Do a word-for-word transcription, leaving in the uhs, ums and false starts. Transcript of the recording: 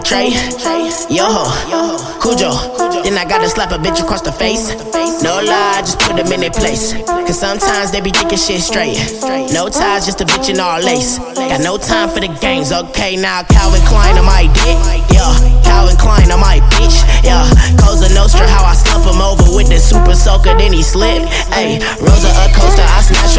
Trey, yo ho, Cujo. Then I gotta slap a bitch across the face. No lie, just put them in their place. Cause sometimes they be thinking shit straight. No ties, just a bitch in all lace. Got no time for the games, okay. Now Calvin Klein on my dick, yeah. Calvin Klein on my bitch, yeah. Cosa Nostra, how I slump him over with the super soaker, then he slip. Ayy, Rosa Acosta, I smash